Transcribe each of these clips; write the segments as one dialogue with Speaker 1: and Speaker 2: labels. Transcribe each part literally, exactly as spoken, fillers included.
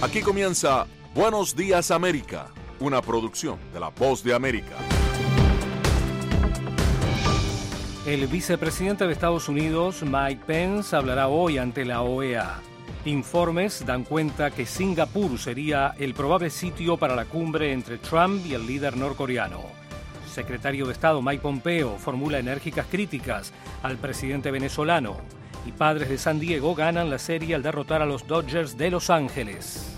Speaker 1: Aquí comienza Buenos Días América, una producción de La Voz de América.
Speaker 2: El vicepresidente de Estados Unidos, Mike Pence, hablará hoy ante la O E A. Informes dan cuenta que Singapur sería el probable sitio para la cumbre entre Trump y el líder norcoreano. Secretario de Estado Mike Pompeo formula enérgicas críticas al presidente venezolano. Y Padres de San Diego ganan la serie al derrotar a los Dodgers de Los Ángeles.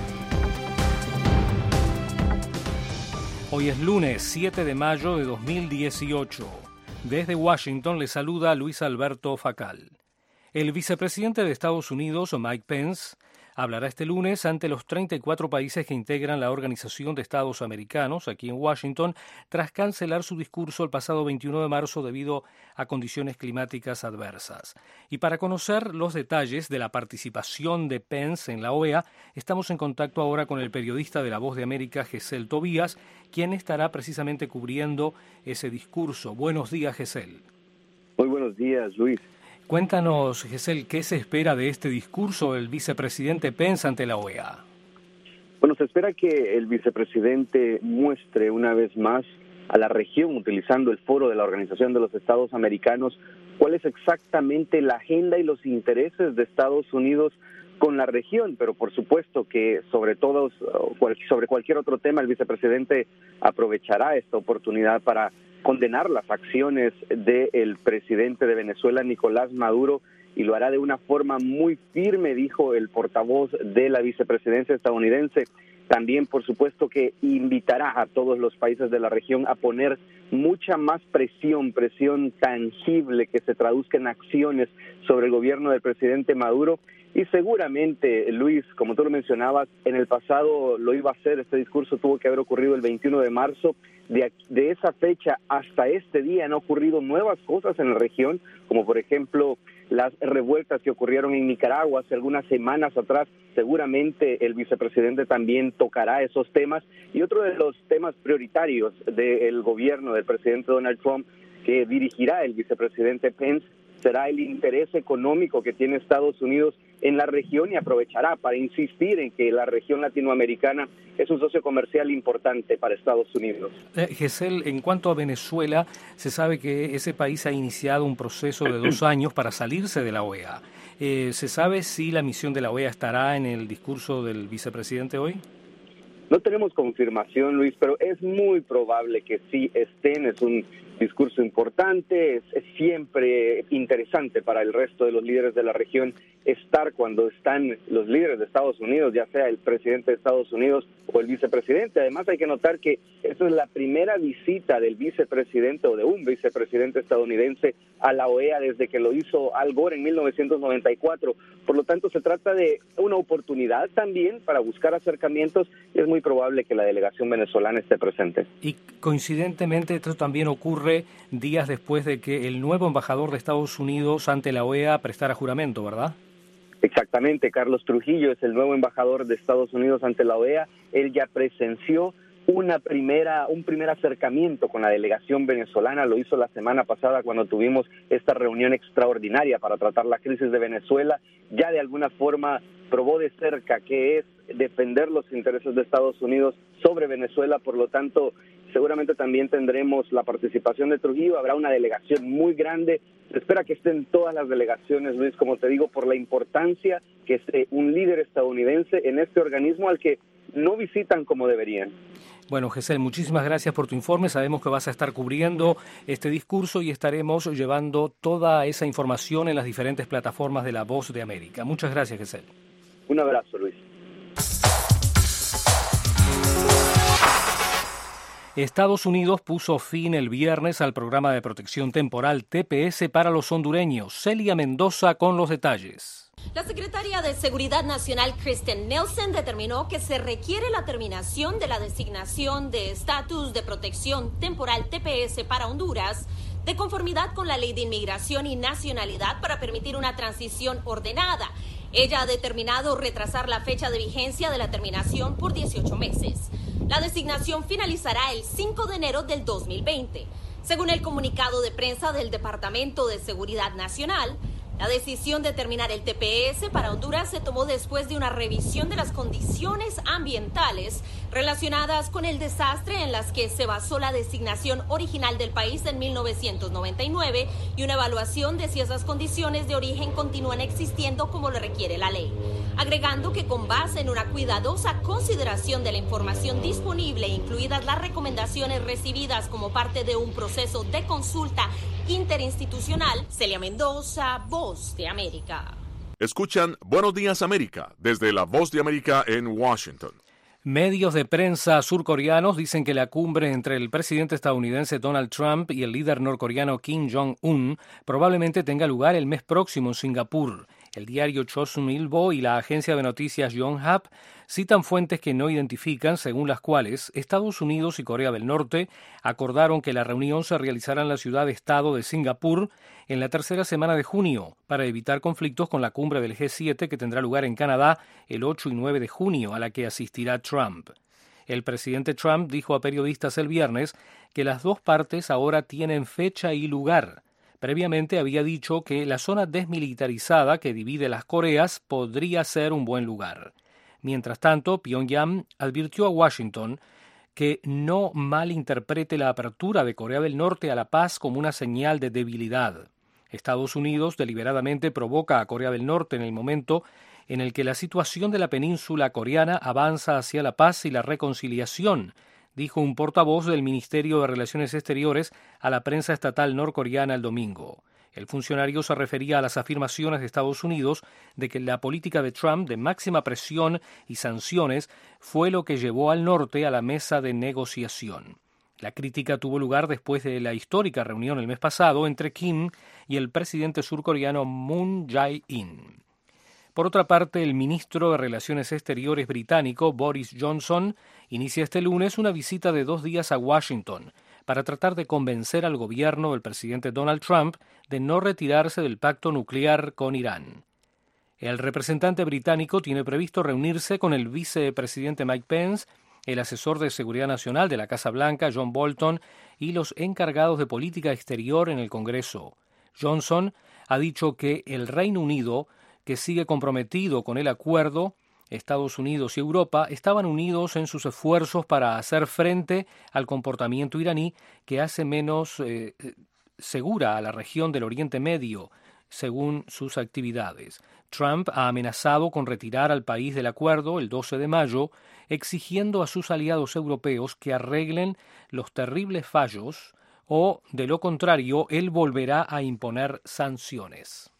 Speaker 2: Hoy es lunes siete de mayo de dos mil dieciocho. Desde Washington le saluda Luis Alberto Facal. El vicepresidente de Estados Unidos, Mike Pence, hablará este lunes ante los treinta y cuatro países que integran la Organización de Estados Americanos, aquí en Washington, tras cancelar su discurso el pasado veintiuno de marzo debido a condiciones climáticas adversas. Y para conocer los detalles de la participación de Pence en la O E A, estamos en contacto ahora con el periodista de La Voz de América, Gesell Tobías, quien estará precisamente cubriendo ese discurso. Buenos días, Gesell.
Speaker 3: Muy buenos días, Luis.
Speaker 2: Cuéntanos, Gesell, ¿qué se espera de este discurso del vicepresidente Pence ante la O E A?
Speaker 3: Bueno, se espera que el vicepresidente muestre una vez más a la región, utilizando el foro de la Organización de los Estados Americanos, cuál es exactamente la agenda y los intereses de Estados Unidos con la región, pero por supuesto que sobre todo, sobre cualquier otro tema, el vicepresidente aprovechará esta oportunidad para condenar las acciones del presidente de Venezuela, Nicolás Maduro, y lo hará de una forma muy firme, dijo el portavoz de la vicepresidencia estadounidense. También, por supuesto, que invitará a todos los países de la región a poner mucha más presión, presión tangible que se traduzca en acciones sobre el gobierno del presidente Maduro. Y seguramente, Luis, como tú lo mencionabas, en el pasado lo iba a hacer, este discurso tuvo que haber ocurrido el veintiuno de marzo, de, de esa fecha hasta este día han ocurrido nuevas cosas en la región, como por ejemplo las revueltas que ocurrieron en Nicaragua hace algunas semanas atrás. Seguramente el vicepresidente también tocará esos temas, y otro de los temas prioritarios del gobierno del presidente Donald Trump que dirigirá el vicepresidente Pence será el interés económico que tiene Estados Unidos en la región, y aprovechará para insistir en que la región latinoamericana es un socio comercial importante para Estados Unidos.
Speaker 2: Eh, Gesell, en cuanto a Venezuela, se sabe que ese país ha iniciado un proceso de dos años para salirse de la O E A. Eh, ¿Se sabe si la misión de la O E A estará en el discurso del vicepresidente hoy?
Speaker 3: No tenemos confirmación, Luis, pero es muy probable que sí estén. Es un discurso importante, es, es siempre interesante para el resto de los líderes de la región estar cuando están los líderes de Estados Unidos, ya sea el presidente de Estados Unidos o el vicepresidente. Además, hay que notar que esta es la primera visita del vicepresidente o de un vicepresidente estadounidense a la O E A desde que lo hizo Al Gore en mil novecientos noventa y cuatro. Por lo tanto, se trata de una oportunidad también para buscar acercamientos, y es muy probable que la delegación venezolana esté presente.
Speaker 2: Y coincidentemente, esto también ocurre días después de que el nuevo embajador de Estados Unidos ante la O E A prestara juramento, ¿verdad?
Speaker 3: Exactamente, Carlos Trujillo es el nuevo embajador de Estados Unidos ante la O E A. Él ya presenció una primera, un primer acercamiento con la delegación venezolana, lo hizo la semana pasada cuando tuvimos esta reunión extraordinaria para tratar la crisis de Venezuela. Ya de alguna forma probó de cerca que es defender los intereses de Estados Unidos sobre Venezuela. Por lo tanto, seguramente también tendremos la participación de Trujillo, habrá una delegación muy grande. Se espera que estén todas las delegaciones, Luis, como te digo, por la importancia que esté un líder estadounidense en este organismo al que no visitan como deberían.
Speaker 2: Bueno, Gesell, muchísimas gracias por tu informe. Sabemos que vas a estar cubriendo este discurso y estaremos llevando toda esa información en las diferentes plataformas de La Voz de América. Muchas gracias, Gesell.
Speaker 3: Un abrazo, Luis.
Speaker 2: Estados Unidos puso fin el viernes al programa de protección temporal T P S para los hondureños. Celia Mendoza con los detalles.
Speaker 4: La secretaria de Seguridad Nacional, Kristen Nielsen, determinó que se requiere la terminación de la designación de estatus de protección temporal T P S para Honduras, de conformidad con la Ley de Inmigración y Nacionalidad, para permitir una transición ordenada. Ella ha determinado retrasar la fecha de vigencia de la terminación por dieciocho meses. La designación finalizará el cinco de enero del dos mil veinte. Según el comunicado de prensa del Departamento de Seguridad Nacional, La decisión de terminar el T P S para Honduras se tomó después de una revisión de las condiciones ambientales relacionadas con el desastre en las que se basó la designación original del país en mil novecientos noventa y nueve y una evaluación de si esas condiciones de origen continúan existiendo como lo requiere la ley. Agregando que con base en una cuidadosa consideración de la información disponible, incluidas las recomendaciones recibidas como parte de un proceso de consulta interinstitucional. Celia Mendoza, Voz de América.
Speaker 1: Escuchan Buenos Días América desde la Voz de América en Washington.
Speaker 2: Medios de prensa surcoreanos dicen que la cumbre entre el presidente estadounidense Donald Trump y el líder norcoreano Kim Jong-un probablemente tenga lugar el mes próximo en Singapur. El diario Chosun Ilbo y la agencia de noticias Yonhap citan fuentes que no identifican, según las cuales Estados Unidos y Corea del Norte acordaron que la reunión se realizará en la ciudad-estado de Singapur en la tercera semana de junio, para evitar conflictos con la cumbre del G siete que tendrá lugar en Canadá el ocho y nueve de junio, a la que asistirá Trump. El presidente Trump dijo a periodistas el viernes que las dos partes ahora tienen fecha y lugar. Previamente había dicho que la zona desmilitarizada que divide las Coreas podría ser un buen lugar. Mientras tanto, Pyongyang advirtió a Washington que no malinterprete la apertura de Corea del Norte a la paz como una señal de debilidad. Estados Unidos deliberadamente provoca a Corea del Norte en el momento en el que la situación de la península coreana avanza hacia la paz y la reconciliación, dijo un portavoz del Ministerio de Relaciones Exteriores a la prensa estatal norcoreana el domingo. El funcionario se refería a las afirmaciones de Estados Unidos de que la política de Trump de máxima presión y sanciones fue lo que llevó al norte a la mesa de negociación. La crítica tuvo lugar después de la histórica reunión el mes pasado entre Kim y el presidente surcoreano Moon Jae-in. Por otra parte, el ministro de Relaciones Exteriores británico, Boris Johnson, inicia este lunes una visita de dos días a Washington para tratar de convencer al gobierno del presidente Donald Trump de no retirarse del pacto nuclear con Irán. El representante británico tiene previsto reunirse con el vicepresidente Mike Pence, el asesor de Seguridad Nacional de la Casa Blanca, John Bolton, y los encargados de política exterior en el Congreso. Johnson ha dicho que el Reino Unido, que sigue comprometido con el acuerdo, Estados Unidos y Europa estaban unidos en sus esfuerzos para hacer frente al comportamiento iraní que hace menos eh, segura a la región del Oriente Medio, según sus actividades. Trump ha amenazado con retirar al país del acuerdo el doce de mayo, exigiendo a sus aliados europeos que arreglen los terribles fallos o, de lo contrario, él volverá a imponer sanciones.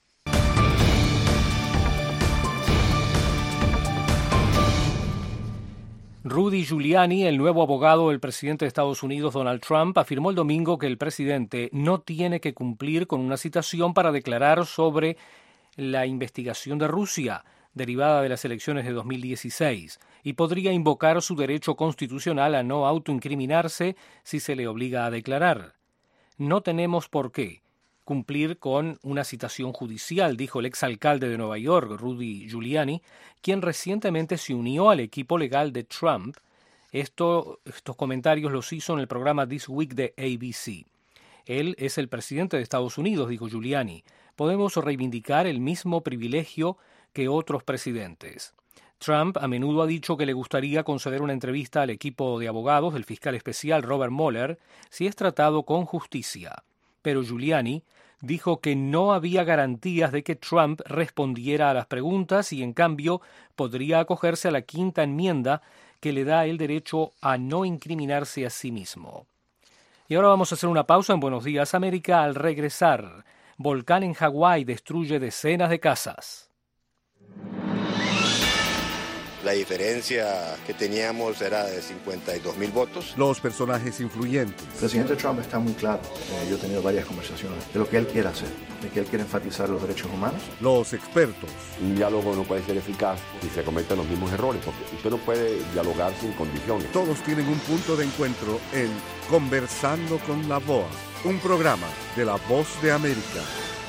Speaker 2: Rudy Giuliani, el nuevo abogado del presidente de Estados Unidos Donald Trump, afirmó el domingo que el presidente no tiene que cumplir con una citación para declarar sobre la investigación de Rusia, derivada de las elecciones de dos mil dieciséis, y podría invocar su derecho constitucional a no autoincriminarse si se le obliga a declarar. No tenemos por qué cumplir con una citación judicial, dijo el exalcalde de Nueva York, Rudy Giuliani, quien recientemente se unió al equipo legal de Trump. Esto, estos comentarios los hizo en el programa This Week de A B C. Él es el presidente de Estados Unidos, dijo Giuliani. Podemos reivindicar el mismo privilegio que otros presidentes. Trump a menudo ha dicho que le gustaría conceder una entrevista al equipo de abogados del fiscal especial Robert Mueller si es tratado con justicia. Pero Giuliani dijo que no había garantías de que Trump respondiera a las preguntas y, en cambio, podría acogerse a la quinta enmienda que le da el derecho a no incriminarse a sí mismo. Y ahora vamos a hacer una pausa en Buenos Días América. Al regresar, volcán en Hawái destruye decenas de casas.
Speaker 5: La diferencia que teníamos era de cincuenta y dos mil votos.
Speaker 6: Los personajes influyentes.
Speaker 7: El presidente Trump está muy claro. Eh, yo he tenido varias conversaciones de lo que él quiere hacer, de que él quiere enfatizar los derechos humanos.
Speaker 6: Los expertos.
Speaker 8: Un diálogo no puede ser eficaz si se cometen los mismos errores, porque usted no puede dialogar sin condiciones.
Speaker 6: Todos tienen un punto de encuentro en Conversando con la V O A, un programa de La Voz de América.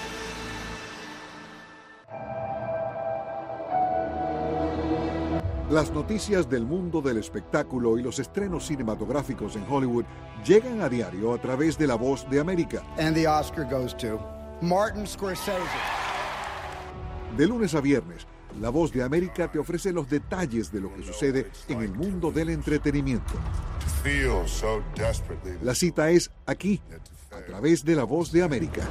Speaker 6: Las noticias del mundo del espectáculo y los estrenos cinematográficos en Hollywood llegan a diario a través de La Voz de América.
Speaker 9: And the Oscar goes to Martin Scorsese.
Speaker 6: De lunes a viernes, La Voz de América te ofrece los detalles de lo que sucede en el mundo del entretenimiento. La cita es aquí, a través de La Voz de América.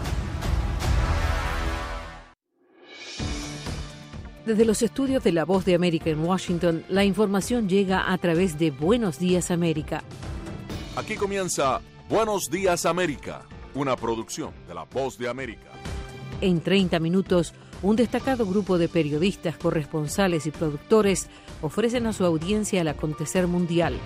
Speaker 9: Desde los estudios de La Voz de América en Washington, la información llega a través de Buenos Días América.
Speaker 1: Aquí comienza Buenos Días América, una producción de La Voz de América.
Speaker 9: En treinta minutos, un destacado grupo de periodistas, corresponsales y productores ofrecen a su audiencia el acontecer mundial.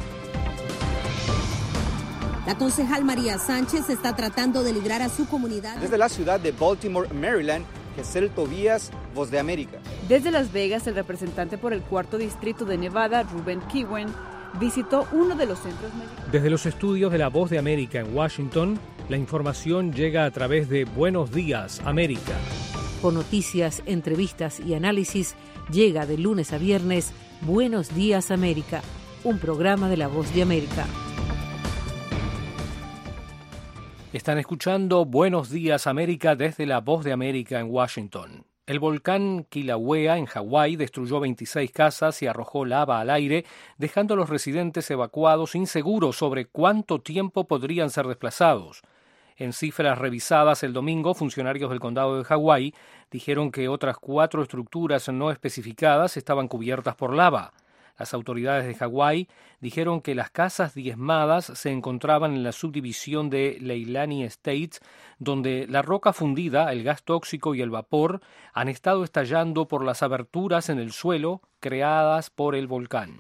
Speaker 10: La concejal María Sánchez está tratando de librar a su comunidad.
Speaker 11: Desde la ciudad de Baltimore, Maryland, Gesell Tobías, Voz de América.
Speaker 12: Desde Las Vegas, el representante por el cuarto distrito de Nevada, Ruben Kiwen, visitó uno de los centros médicos.
Speaker 2: Desde los estudios de La Voz de América en Washington, la información llega a través de Buenos Días América.
Speaker 9: Con noticias, entrevistas y análisis, llega de lunes a viernes Buenos Días América, un programa de La Voz de América.
Speaker 2: Están escuchando Buenos Días América desde La Voz de América en Washington. El volcán Kilauea en Hawái destruyó veintiséis casas y arrojó lava al aire, dejando a los residentes evacuados inseguros sobre cuánto tiempo podrían ser desplazados. En cifras revisadas el domingo, funcionarios del condado de Hawái dijeron que otras cuatro estructuras no especificadas estaban cubiertas por lava. Las autoridades de Hawái dijeron que las casas diezmadas se encontraban en la subdivisión de Leilani Estates, donde la roca fundida, el gas tóxico y el vapor han estado estallando por las aberturas en el suelo creadas por el volcán.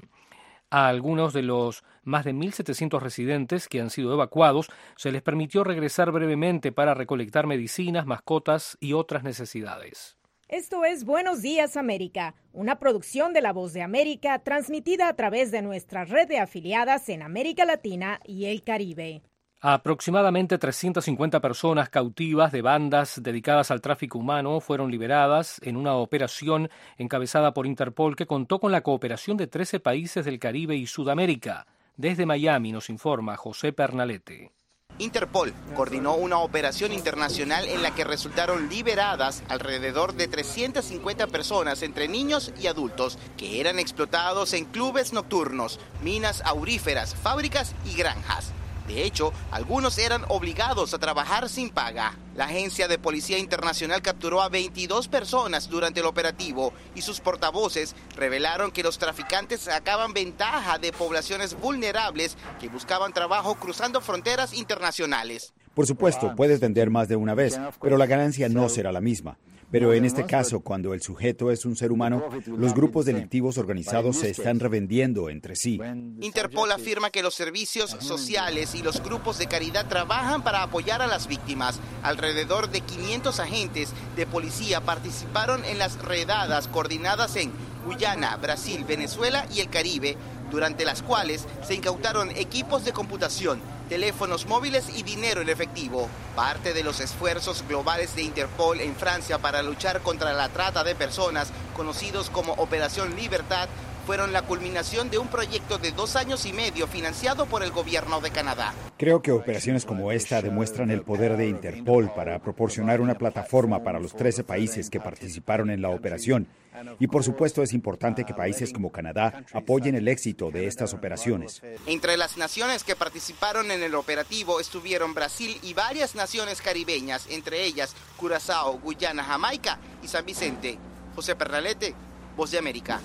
Speaker 2: A algunos de los más de mil setecientos residentes que han sido evacuados se les permitió regresar brevemente para recolectar medicinas, mascotas y otras necesidades.
Speaker 13: Esto es Buenos Días América, una producción de La Voz de América transmitida a través de nuestra red de afiliadas en América Latina y el Caribe.
Speaker 2: Aproximadamente trescientas cincuenta personas cautivas de bandas dedicadas al tráfico humano fueron liberadas en una operación encabezada por Interpol que contó con la cooperación de trece países del Caribe y Sudamérica. Desde Miami nos informa José Pernalete.
Speaker 14: Interpol coordinó una operación internacional en la que resultaron liberadas alrededor de trescientas cincuenta personas entre niños y adultos que eran explotados en clubes nocturnos, minas auríferas, fábricas y granjas. De hecho, algunos eran obligados a trabajar sin paga. La Agencia de Policía Internacional capturó a veintidós personas durante el operativo y sus portavoces revelaron que los traficantes sacaban ventaja de poblaciones vulnerables que buscaban trabajo cruzando fronteras internacionales.
Speaker 15: Por supuesto, puedes vender más de una vez, pero la ganancia no será la misma. Pero en este caso, cuando el sujeto es un ser humano, los grupos delictivos organizados se están revendiendo entre sí.
Speaker 14: Interpol afirma que los servicios sociales y los grupos de caridad trabajan para apoyar a las víctimas. Alrededor de quinientos agentes de policía participaron en las redadas coordinadas en Guyana, Brasil, Venezuela y el Caribe, durante las cuales se incautaron equipos de computación, teléfonos móviles y dinero en efectivo. Parte de los esfuerzos globales de Interpol en Francia para luchar contra la trata de personas, conocidos como Operación Libertad, fueron la culminación de un proyecto de dos años y medio financiado por el gobierno de Canadá.
Speaker 15: Creo que operaciones como esta demuestran el poder de Interpol para proporcionar una plataforma para los trece países que participaron en la operación. Y por supuesto es importante que países como Canadá apoyen el éxito de estas operaciones.
Speaker 14: Entre las naciones que participaron en el operativo estuvieron Brasil y varias naciones caribeñas, entre ellas Curazao, Guyana, Jamaica y San Vicente. José Pernalete, Voz de América.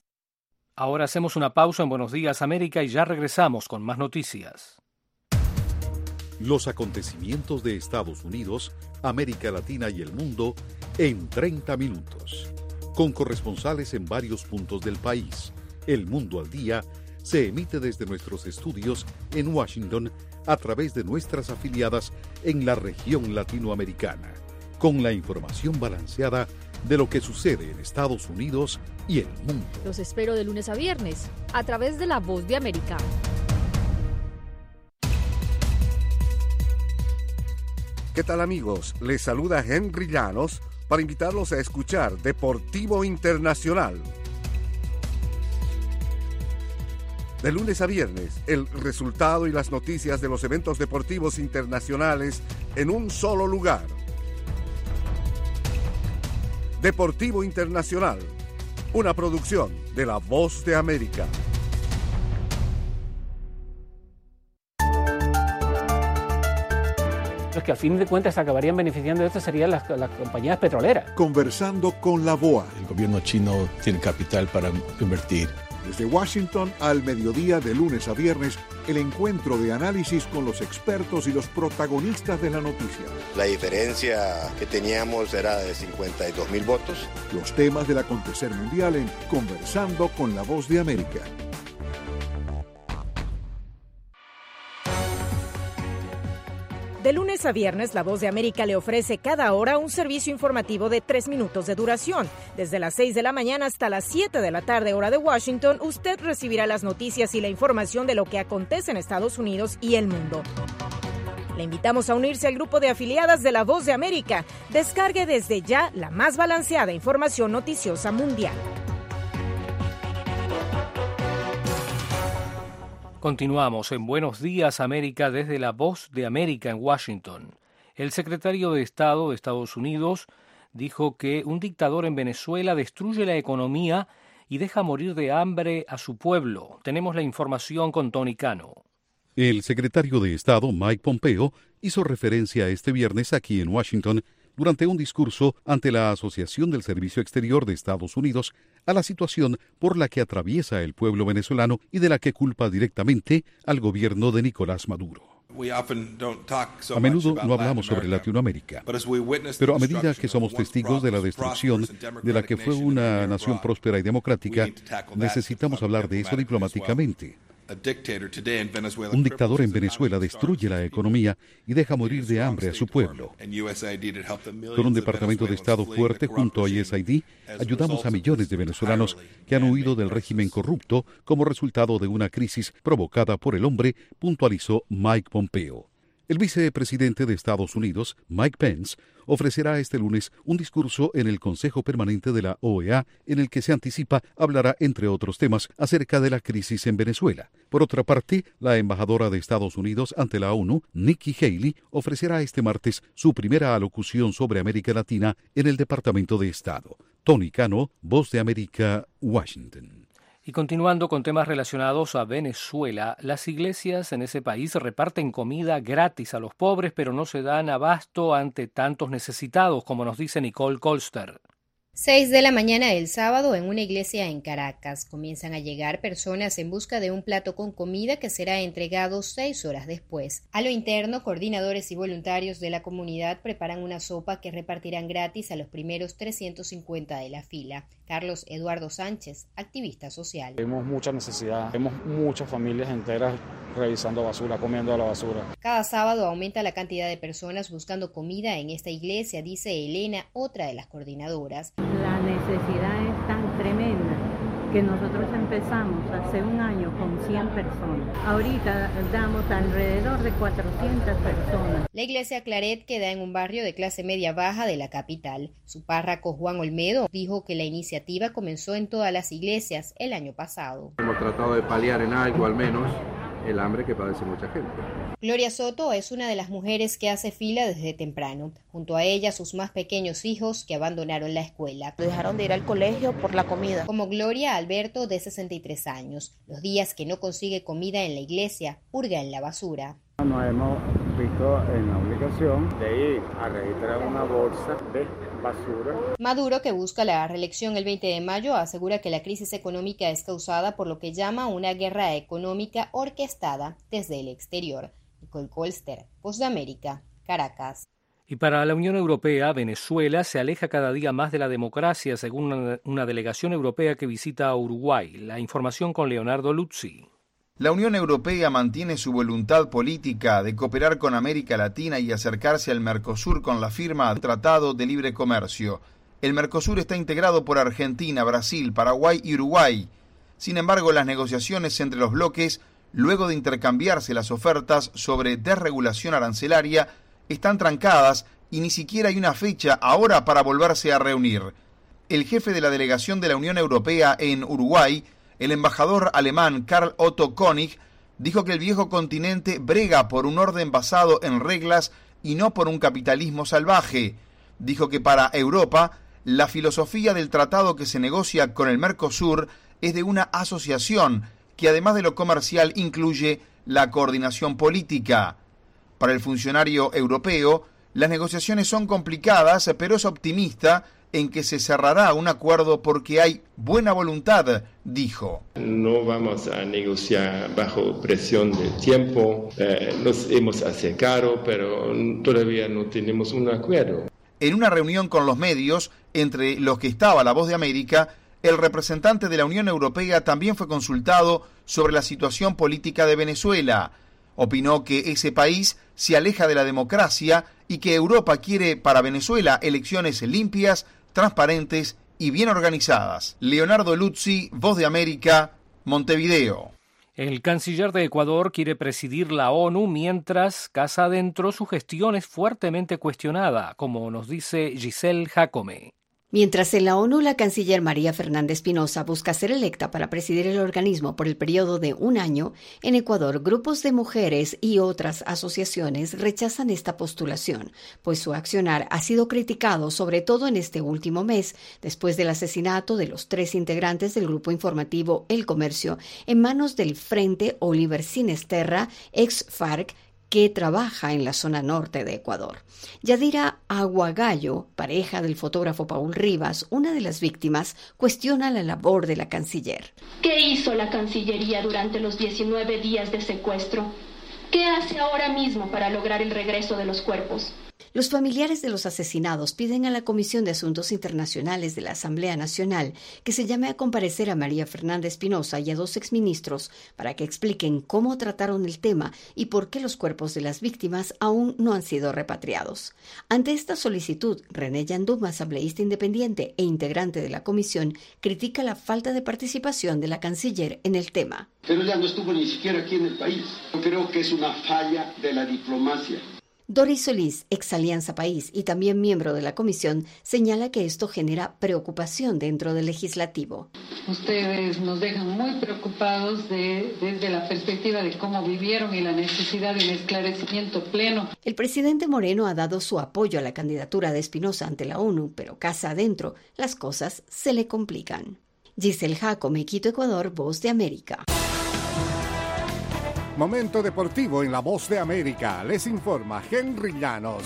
Speaker 2: Ahora hacemos una pausa en Buenos Días América y ya regresamos con más noticias.
Speaker 6: Los acontecimientos de Estados Unidos, América Latina y el mundo en treinta minutos. Con corresponsales en varios puntos del país. El Mundo al Día se emite desde nuestros estudios en Washington a través de nuestras afiliadas en la región latinoamericana, con la información balanceada de lo que sucede en Estados Unidos y el mundo.
Speaker 16: Los espero de lunes a viernes a través de La Voz de América.
Speaker 6: ¿Qué tal, amigos? Les saluda Henry Llanos para invitarlos a escuchar Deportivo Internacional. De lunes a viernes, el resultado y las noticias de los eventos deportivos internacionales en un solo lugar.
Speaker 17: Deportivo Internacional, una producción de La Voz de América.
Speaker 18: Los que al fin de cuentas acabarían beneficiando de esto serían las, las compañías petroleras.
Speaker 17: Conversando con la B O A.
Speaker 19: El gobierno chino tiene capital para invertir.
Speaker 17: Desde Washington al mediodía de lunes a viernes, el encuentro de análisis con los expertos y los protagonistas de la noticia.
Speaker 5: La diferencia que teníamos era de cincuenta y dos mil votos.
Speaker 17: Los temas del acontecer mundial en Conversando con la Voz de América.
Speaker 13: De lunes a viernes, La Voz de América le ofrece cada hora un servicio informativo de tres minutos de duración. Desde las seis de la mañana hasta las siete de la tarde, hora de Washington, usted recibirá las noticias y la información de lo que acontece en Estados Unidos y el mundo. Le invitamos a unirse al grupo de afiliadas de La Voz de América. Descargue desde ya la más balanceada información noticiosa mundial.
Speaker 2: Continuamos en Buenos Días América desde La Voz de América en Washington. El secretario de Estado de Estados Unidos dijo que un dictador en Venezuela destruye la economía y deja morir de hambre a su pueblo. Tenemos la información con Tony Cano.
Speaker 6: El secretario de Estado, Mike Pompeo, hizo referencia este viernes aquí en Washington durante un discurso ante la Asociación del Servicio Exterior de Estados Unidos a la situación por la que atraviesa el pueblo venezolano y de la que culpa directamente al gobierno de Nicolás Maduro. A menudo no hablamos sobre Latinoamérica, pero a medida que somos testigos de la destrucción de la que fue una nación próspera y democrática, necesitamos hablar de eso diplomáticamente. Un dictador en Venezuela destruye la economía y deja morir de hambre a su pueblo. Con un Departamento de Estado fuerte junto a U S A I D, ayudamos a millones de venezolanos que han huido del régimen corrupto como resultado de una crisis provocada por el hombre, puntualizó Mike Pompeo. El vicepresidente de Estados Unidos, Mike Pence, ofrecerá este lunes un discurso en el Consejo Permanente de la O E A en el que se anticipa hablará, entre otros temas, acerca de la crisis en Venezuela. Por otra parte, la embajadora de Estados Unidos ante la ONU, Nikki Haley, ofrecerá este martes su primera alocución sobre América Latina en el Departamento de Estado. Tony Cano, Voz de América, Washington.
Speaker 2: Y continuando con temas relacionados a Venezuela, las iglesias en ese país reparten comida gratis a los pobres, pero no se dan abasto ante tantos necesitados, como nos dice Nicole Colster.
Speaker 20: Seis de la mañana del sábado en una iglesia en Caracas. Comienzan a llegar personas en busca de un plato con comida que será entregado seis horas después. A lo interno, coordinadores y voluntarios de la comunidad preparan una sopa que repartirán gratis a los primeros trescientos cincuenta de la fila. Carlos Eduardo Sánchez, activista social.
Speaker 21: Vemos mucha necesidad, vemos muchas familias enteras revisando basura, comiendo la basura.
Speaker 20: Cada sábado aumenta la cantidad de personas buscando comida en esta iglesia, dice Elena, otra de las coordinadoras.
Speaker 22: La necesidad es tan tremenda que nosotros empezamos hace un año con cien personas. Ahorita damos alrededor de cuatrocientas personas.
Speaker 20: La iglesia Claret queda en un barrio de clase media baja de la capital. Su párroco Juan Olmedo dijo que la iniciativa comenzó en todas las iglesias el año pasado.
Speaker 23: Hemos tratado de paliar en algo al menos el hambre que padece mucha gente.
Speaker 20: Gloria Soto es una de las mujeres que hace fila desde temprano. Junto a ella, sus más pequeños hijos que abandonaron la escuela.
Speaker 24: Dejaron de ir al colegio por la comida.
Speaker 20: Como Gloria Alberto, de sesenta y tres años. Los días que no consigue comida en la iglesia, hurga en la basura.
Speaker 25: Nos hemos visto en la obligación de ir a registrar una bolsa de basura.
Speaker 20: Maduro, que busca la reelección el veinte de mayo, asegura que la crisis económica es causada por lo que llama una guerra económica orquestada desde el exterior. Nicole Colster, Voz de América, Caracas.
Speaker 2: Y para la Unión Europea, Venezuela se aleja cada día más de la democracia, según una, una delegación europea que visita a Uruguay. La información con Leonardo Luzzi.
Speaker 26: La Unión Europea mantiene su voluntad política de cooperar con América Latina y acercarse al Mercosur con la firma del Tratado de Libre Comercio. El Mercosur está integrado por Argentina, Brasil, Paraguay y Uruguay. Sin embargo, las negociaciones entre los bloques, luego de intercambiarse las ofertas sobre desregulación arancelaria, están trancadas y ni siquiera hay una fecha ahora para volverse a reunir. El jefe de la delegación de la Unión Europea en Uruguay, el embajador alemán Karl Otto König, dijo que el viejo continente brega por un orden basado en reglas y no por un capitalismo salvaje. Dijo que para Europa La filosofía del tratado que se negocia con el Mercosur es de una asociación que además de lo comercial incluye la coordinación política. Para el funcionario europeo, las negociaciones son complicadas, pero es optimista en que se cerrará un acuerdo porque hay buena voluntad, dijo.
Speaker 1: No vamos a negociar bajo presión de tiempo, eh, nos hemos acercado, pero todavía no tenemos un acuerdo.
Speaker 26: En una reunión con los medios, entre los que estaba La Voz de América, el representante de la Unión Europea también fue consultado sobre la situación política de Venezuela. Opinó que ese país se aleja de la democracia y que Europa quiere para Venezuela elecciones limpias, transparentes y bien organizadas. Leonardo Luzzi, Voz de América, Montevideo.
Speaker 2: El canciller de Ecuador quiere presidir la ONU mientras, casa adentro, su gestión es fuertemente cuestionada, como nos dice Giselle Jacome.
Speaker 3: Mientras en la ONU la canciller María Fernanda Espinosa busca ser electa para presidir el organismo por el periodo de un año, en Ecuador grupos de mujeres y otras asociaciones rechazan esta postulación, pues su accionar ha sido criticado sobre todo en este último mes, después del asesinato de los tres integrantes del grupo informativo El Comercio en manos del Frente Oliver Sinesterra, ex FARC, que trabaja en la zona norte de Ecuador. Yadira Aguagallo, pareja del fotógrafo Paul Rivas, una de las víctimas, cuestiona la labor de la canciller.
Speaker 4: ¿Qué hizo la Cancillería durante los diecinueve días de secuestro? ¿Qué hace ahora mismo para lograr el regreso de los cuerpos?
Speaker 3: Los familiares de los asesinados piden a la Comisión de Asuntos Internacionales de la Asamblea Nacional que se llame a comparecer a María Fernanda Espinosa y a dos exministros para que expliquen cómo trataron el tema y por qué los cuerpos de las víctimas aún no han sido repatriados. Ante esta solicitud, René Yanduma, asambleísta independiente e integrante de la comisión, critica la falta de participación de la canciller en el tema.
Speaker 7: Pero ella no estuvo ni siquiera aquí en el país. Yo creo que es una falla de la diplomacia.
Speaker 3: Doris Solís, ex Alianza País y también miembro de la comisión, señala que esto genera preocupación dentro del legislativo.
Speaker 8: Ustedes nos dejan muy preocupados de, desde la perspectiva de cómo vivieron y la necesidad de un esclarecimiento pleno.
Speaker 3: El presidente Moreno ha dado su apoyo a la candidatura de Espinosa ante la ONU, pero casa adentro las cosas se le complican. Giselle Jacome, Quito, Ecuador, Voz de América.
Speaker 10: Momento deportivo en La Voz de América. Les informa Henry Llanos.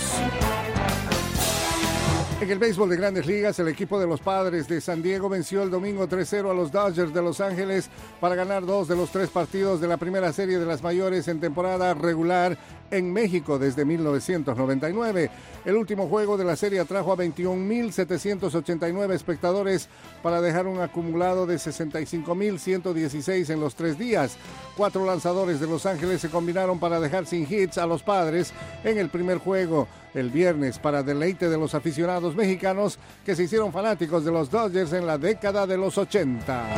Speaker 10: En el béisbol de Grandes Ligas, el equipo de los Padres de San Diego venció el domingo tres cero a los Dodgers de Los Ángeles para ganar dos de los tres partidos de la primera serie de las mayores en temporada regular en México desde mil novecientos noventa y nueve. El último juego de la serie atrajo a veintiún mil setecientos ochenta y nueve espectadores para dejar un acumulado de sesenta y cinco mil ciento dieciséis en los tres días. Cuatro lanzadores de Los Ángeles se combinaron para dejar sin hits a los Padres en el primer juego el viernes para deleite de los aficionados mexicanos que se hicieron fanáticos de los Dodgers en la década de los ochenta.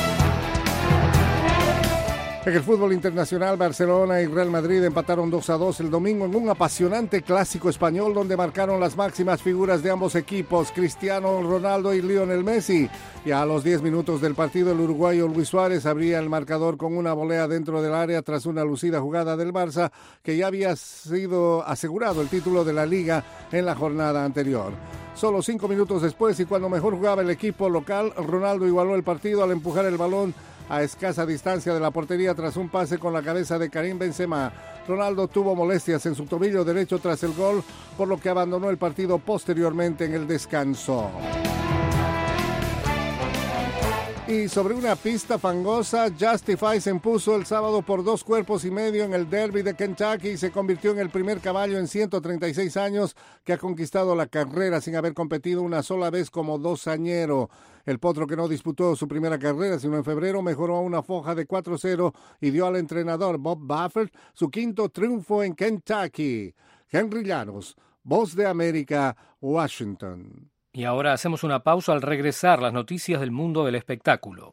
Speaker 10: En el fútbol internacional, Barcelona y Real Madrid empataron dos a dos el domingo en un apasionante clásico español donde marcaron las máximas figuras de ambos equipos, Cristiano Ronaldo y Lionel Messi. Y a los diez minutos del partido, el uruguayo Luis Suárez abría el marcador con una volea dentro del área tras una lucida jugada del Barça que ya había sido asegurado el título de la Liga en la jornada anterior. Solo cinco minutos después y cuando mejor jugaba el equipo local, Ronaldo igualó el partido al empujar el balón a escasa distancia de la portería tras un pase con la cabeza de Karim Benzema. Ronaldo tuvo molestias en su tobillo derecho tras el gol, por lo que abandonó el partido posteriormente en el descanso. Y sobre una pista fangosa, Justify se impuso el sábado por dos cuerpos y medio en el Derby de Kentucky y se convirtió en el primer caballo en ciento treinta y seis años que ha conquistado la carrera sin haber competido una sola vez como dosañero. El potro, que no disputó su primera carrera sino en febrero, mejoró a una foja de cuatro cero y dio al entrenador Bob Baffert su quinto triunfo en Kentucky. Henry Llanos, Voz de América, Washington.
Speaker 2: Y ahora hacemos una pausa. Al regresar, las noticias del mundo del espectáculo.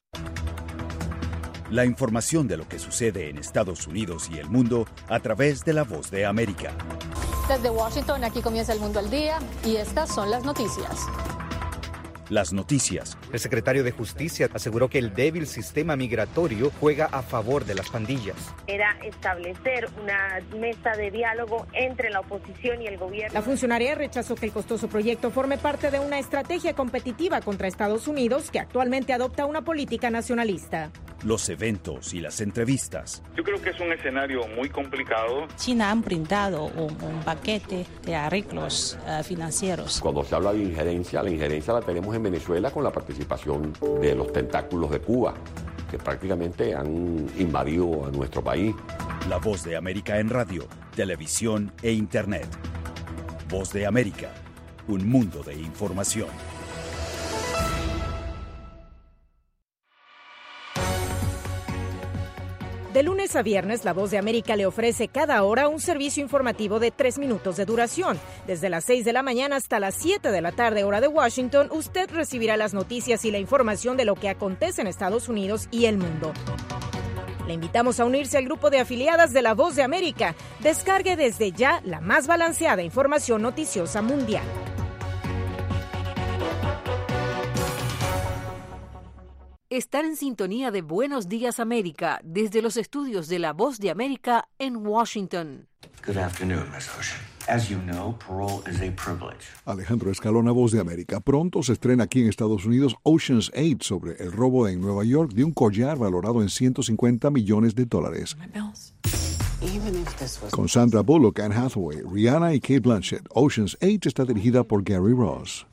Speaker 15: La información de lo que sucede en Estados Unidos y el mundo a través de La Voz de América.
Speaker 27: Desde Washington, aquí comienza El Mundo al Día y estas son las noticias.
Speaker 15: las noticias.
Speaker 9: El secretario de Justicia aseguró que el débil sistema migratorio juega a favor de las pandillas.
Speaker 24: Era establecer una mesa de diálogo entre la oposición y el gobierno.
Speaker 13: La funcionaria rechazó que el costoso proyecto forme parte de una estrategia competitiva contra Estados Unidos, que actualmente adopta una política nacionalista.
Speaker 15: Los eventos y las entrevistas.
Speaker 11: Yo creo que es un escenario muy complicado.
Speaker 12: China ha brindado un, un paquete de arreglos uh, financieros.
Speaker 14: Cuando se habla de injerencia, la injerencia la tenemos en Venezuela con la participación de los tentáculos de Cuba, que prácticamente han invadido a nuestro país.
Speaker 15: La Voz de América en radio, televisión e internet. Voz de América, un mundo de información.
Speaker 13: De lunes a viernes, La Voz de América le ofrece cada hora un servicio informativo de tres minutos de duración. Desde las seis de la mañana hasta las siete de la tarde, hora de Washington, usted recibirá las noticias y la información de lo que acontece en Estados Unidos y el mundo. Le invitamos a unirse al grupo de afiliadas de La Voz de América. Descargue desde ya la más balanceada información noticiosa mundial.
Speaker 16: Estar en sintonía de Buenos Días América desde los estudios de La Voz de América en Washington.
Speaker 18: Good afternoon, Miss Ocean. As you know, parole is a privilege.
Speaker 17: Alejandro Escalona, Voz de América. Pronto se estrena aquí en Estados Unidos Ocean's Eight sobre el robo en Nueva York de un collar valorado en ciento cincuenta millones de dólares. Con Sandra Bullock, Anne Hathaway, Rihanna y Cate Blanchett, Ocean's Eight está dirigida por Gary Ross.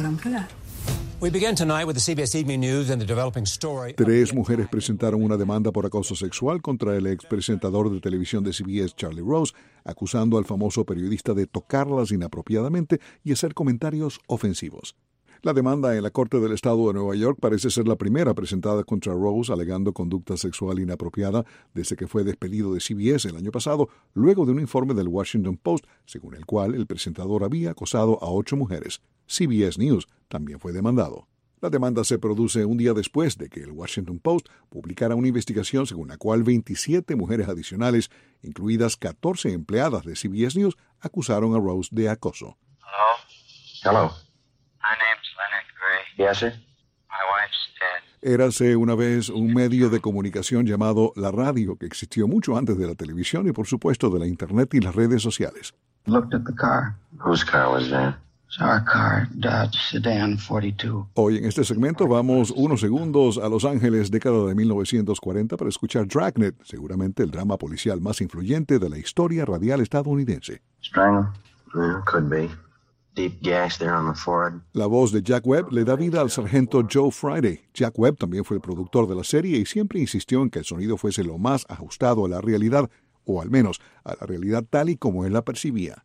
Speaker 17: Tres mujeres presentaron una demanda por acoso sexual contra el expresentador de televisión de C B S, Charlie Rose, acusando al famoso periodista de tocarlas inapropiadamente y hacer comentarios ofensivos. La demanda en la Corte del Estado de Nueva York parece ser la primera presentada contra Rose, alegando conducta sexual inapropiada desde que fue despedido de C B S el año pasado, luego de un informe del Washington Post, según el cual el presentador había acosado a ocho mujeres. C B S News también fue demandado. La demanda se produce un día después de que el Washington Post publicara una investigación según la cual veintisiete mujeres adicionales, incluidas catorce empleadas de C B S News, acusaron a Rose de acoso.
Speaker 18: Hello. Hello. My name's Leonard Gray. Yes, sir. My wife's dead.
Speaker 17: Érase una vez un medio de comunicación llamado la radio, que existió mucho antes de la televisión y por supuesto de la internet y las redes sociales.
Speaker 18: Looked at the car. Whose car was that? It's our car, Dodge Sedan cuarenta y dos.
Speaker 17: Hoy en este segmento vamos unos segundos a Los Ángeles, década de mil novecientos cuarenta, para escuchar Dragnet, seguramente el drama policial más influyente de la historia radial estadounidense.
Speaker 18: Strangle? Yeah, could be. Deep gash there on the forehead.
Speaker 17: La voz de Jack Webb le da vida al sargento Joe Friday. Jack Webb también fue el productor de la serie y siempre insistió en que el sonido fuese lo más ajustado a la realidad, o al menos a la realidad tal y como él la percibía.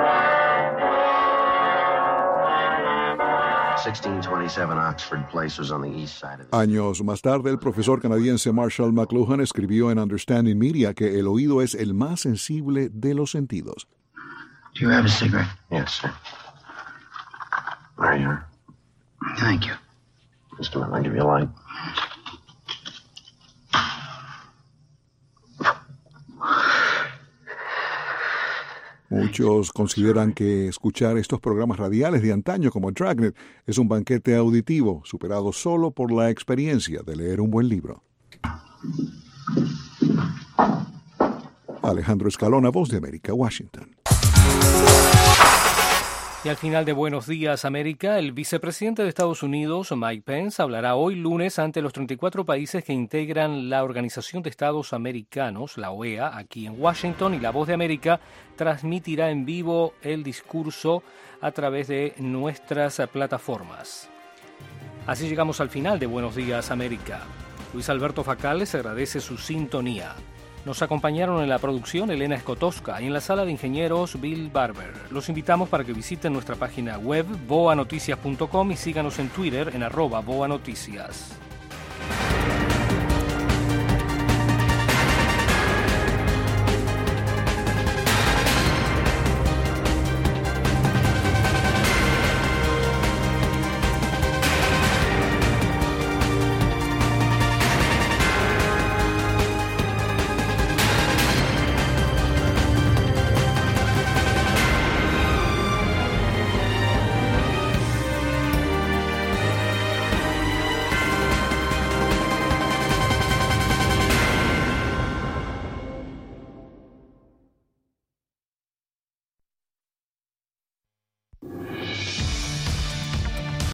Speaker 17: Años más tarde, el profesor canadiense Marshall McLuhan escribió en Understanding Media que el oído es el más sensible de los sentidos.
Speaker 18: Do you have a cigarette? Yes, sir. There you are. Thank you. Just a minute, I'll give you a light.
Speaker 17: Muchos consideran que escuchar estos programas radiales de antaño como Dragnet es un banquete auditivo superado solo por la experiencia de leer un buen libro. Alejandro Escalona, Voz de América, Washington.
Speaker 2: Y al final de Buenos Días América, el vicepresidente de Estados Unidos, Mike Pence, hablará hoy lunes ante los treinta y cuatro países que integran la Organización de Estados Americanos, la O E A, aquí en Washington, y La Voz de América transmitirá en vivo el discurso a través de nuestras plataformas. Así llegamos al final de Buenos Días América. Luis Alberto Facal les agradece su sintonía. Nos acompañaron en la producción Elena Escotosca y en la sala de ingenieros Bill Barber. Los invitamos para que visiten nuestra página web boa noticias punto com y síganos en Twitter en arroba boa noticias.